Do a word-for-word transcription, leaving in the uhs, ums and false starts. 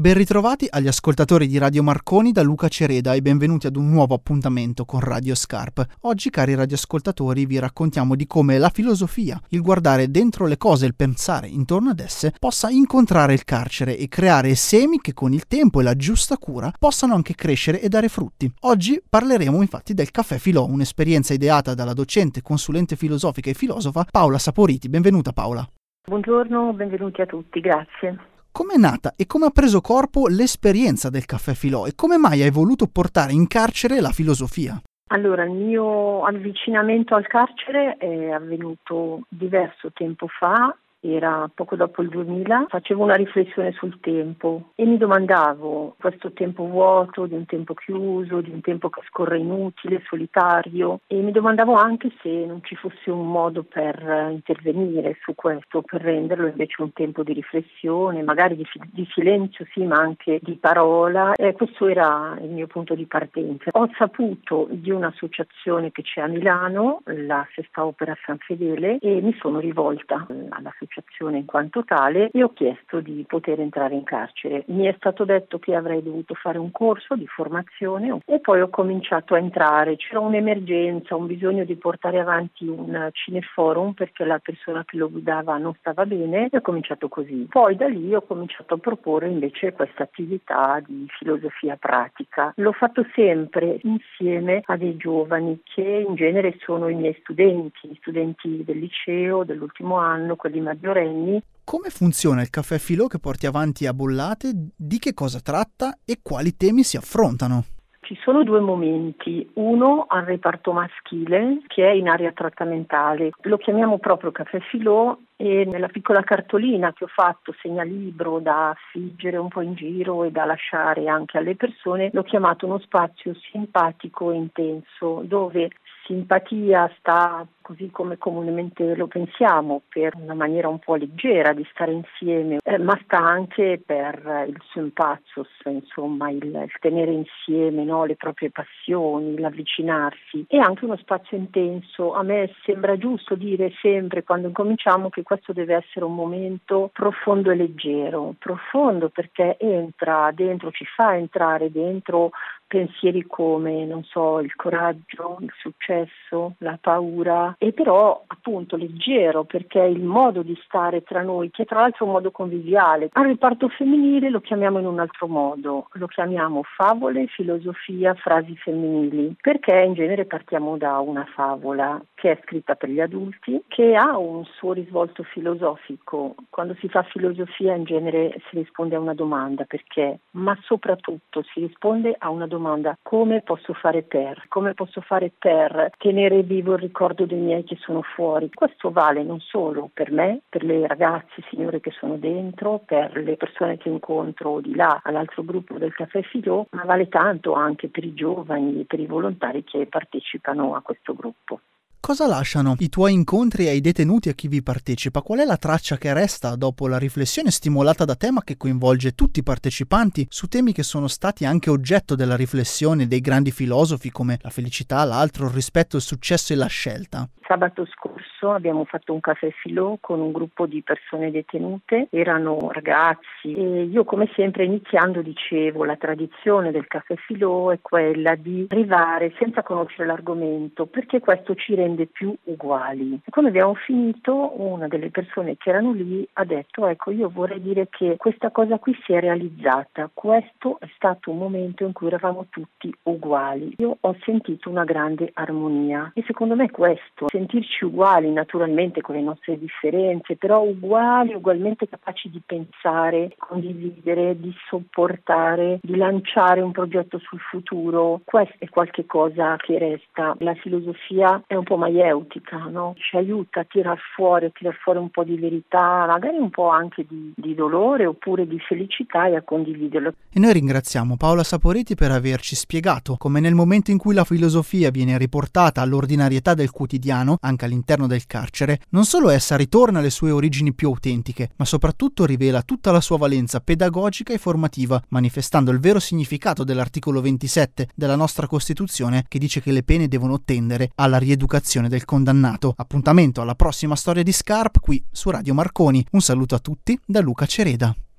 Ben ritrovati agli ascoltatori di Radio Marconi da Luca Cereda e benvenuti ad un nuovo appuntamento con Radio Scarp. Oggi, cari radioascoltatori, vi raccontiamo di come la filosofia, il guardare dentro le cose e il pensare intorno ad esse, possa incontrare il carcere e creare semi che con il tempo e la giusta cura possano anche crescere e dare frutti. Oggi parleremo infatti del Caffè Filò, un'esperienza ideata dalla docente, consulente filosofica e filosofa Paola Saporiti. Benvenuta Paola. Buongiorno, benvenuti a tutti, grazie. Come è nata e come ha preso corpo l'esperienza del Caffè Filò e come mai hai voluto portare in carcere la filosofia? Allora, il mio avvicinamento al carcere è avvenuto diverso tempo fa. Era poco dopo il duemila, facevo una riflessione sul tempo e mi domandavo questo tempo vuoto, di un tempo chiuso, di un tempo che scorre inutile, solitario, e mi domandavo anche se non ci fosse un modo per intervenire su questo, per renderlo invece un tempo di riflessione, magari di, di silenzio sì, ma anche di parola. E questo era il mio punto di partenza. Ho saputo di un'associazione che c'è a Milano, la Sesta Opera San Fedele, e mi sono rivolta all'associazione in quanto tale e ho chiesto di poter entrare in carcere. Mi è stato detto che avrei dovuto fare un corso di formazione e poi ho cominciato a entrare. C'era un'emergenza, un bisogno di portare avanti un cineforum perché la persona che lo guidava non stava bene e ho cominciato così. Poi da lì ho cominciato a proporre invece questa attività di filosofia pratica. L'ho fatto sempre insieme a dei giovani che in genere sono i miei studenti, studenti del liceo, dell'ultimo anno, quelli maggiorenni. Come funziona il Caffè Filò che porti avanti a Bollate? Di che cosa tratta e quali temi si affrontano? Ci sono due momenti, uno al reparto maschile che è in area trattamentale, lo chiamiamo proprio Caffè Filò e nella piccola cartolina che ho fatto, segnalibro da affiggere un po' in giro e da lasciare anche alle persone, l'ho chiamato uno spazio simpatico e intenso dove simpatia sta, così come comunemente lo pensiamo, per una maniera un po' leggera di stare insieme, eh, ma sta anche per il sympathos, insomma il, il tenere insieme, no, le proprie passioni, l'avvicinarsi, e anche uno spazio intenso. A me sembra giusto dire sempre quando incominciamo che questo deve essere un momento profondo e leggero, profondo perché entra dentro, ci fa entrare dentro pensieri come, non so, il coraggio, il successo, la paura, e però appunto leggero perché è il modo di stare tra noi, che tra l'altro è un modo conviviale. Al reparto femminile lo chiamiamo in un altro modo, lo chiamiamo favole, filosofia, frasi femminili, perché in genere partiamo da una favola che è scritta per gli adulti, che ha un suo risvolto filosofico. Quando si fa filosofia in genere si risponde a una domanda, perché, ma soprattutto si risponde a una domanda: come posso fare per, come posso fare per tenere vivo il ricordo dei miei che sono fuori. Questo vale non solo per me, per le ragazze, signore che sono dentro, per le persone che incontro di là all'altro gruppo del Caffè Filò, ma vale tanto anche per i giovani e per i volontari che partecipano a questo gruppo. Cosa lasciano i tuoi incontri ai detenuti e a chi vi partecipa? Qual è la traccia che resta dopo la riflessione stimolata da te ma che coinvolge tutti i partecipanti su temi che sono stati anche oggetto della riflessione dei grandi filosofi come la felicità, l'altro, il rispetto, il successo e la scelta? Sabato scorso abbiamo fatto un Caffè Filò con un gruppo di persone detenute, erano ragazzi, e io come sempre iniziando dicevo la tradizione del Caffè Filò è quella di arrivare senza conoscere l'argomento perché questo ci rende più uguali. E quando abbiamo finito, una delle persone che erano lì ha detto: ecco, io vorrei dire che questa cosa qui si è realizzata, questo è stato un momento in cui eravamo tutti uguali. Io ho sentito una grande armonia e secondo me questo, sentirci uguali naturalmente con le nostre differenze, però uguali, ugualmente capaci di pensare, condividere, di sopportare, di lanciare un progetto sul futuro, questo è qualche cosa che resta. La filosofia è un po' maieutica, no? Ci aiuta a tirar fuori, a tirar fuori un po' di verità, magari un po' anche di, di dolore oppure di felicità, e a condividerlo. E noi ringraziamo Paola Saporiti per averci spiegato come nel momento in cui la filosofia viene riportata all'ordinarietà del quotidiano, anche all'interno del carcere, non solo essa ritorna alle sue origini più autentiche, ma soprattutto rivela tutta la sua valenza pedagogica e formativa, manifestando il vero significato dell'articolo ventisette della nostra Costituzione, che dice che le pene devono tendere alla rieducazione del condannato. Appuntamento alla prossima storia di Scarp qui su Radio Marconi. Un saluto a tutti da Luca Cereda.